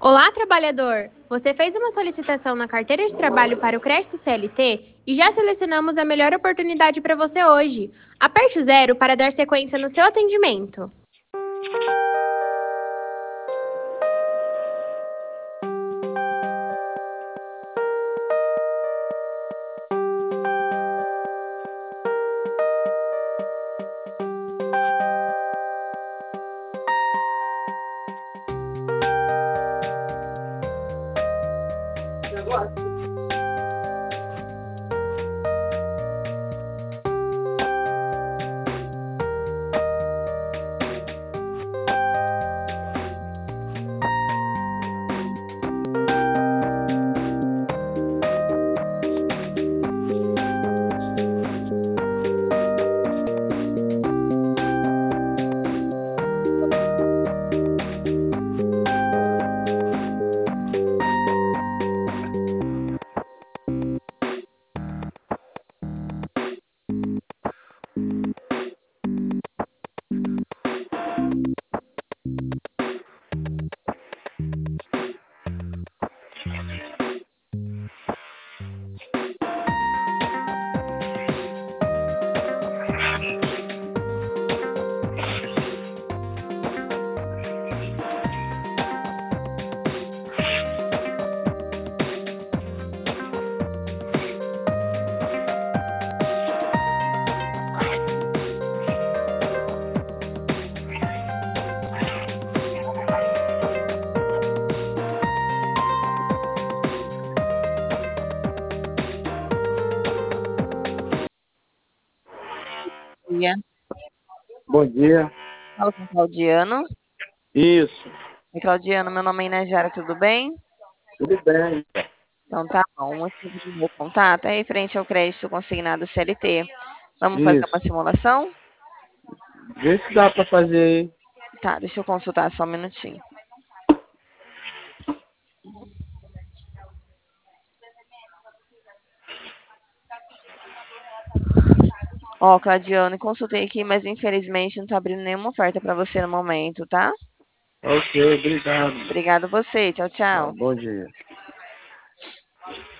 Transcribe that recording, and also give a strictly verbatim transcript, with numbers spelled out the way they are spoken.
Olá, trabalhador! Você fez uma solicitação na carteira de trabalho para o crédito C L T e já selecionamos a melhor oportunidade para você hoje. Aperte o zero para dar sequência no seu atendimento. Dia. Bom dia. Fala com o Claudiano. Isso, Oi, Claudiano, meu nome é Inajara, tudo bem? tudo bem. Então tá bom. O motivo do meu contato é referente ao crédito consignado C L T. Vamos fazer uma Isso. simulação? Vê se dá para fazer aí. Tá, deixa eu consultar só um minutinho. Ó, Claudiano, consultei aqui, mas infelizmente não tá abrindo nenhuma oferta para você no momento, tá? Ok, obrigado. Obrigado você. Tchau, Tá, tchau. bom dia.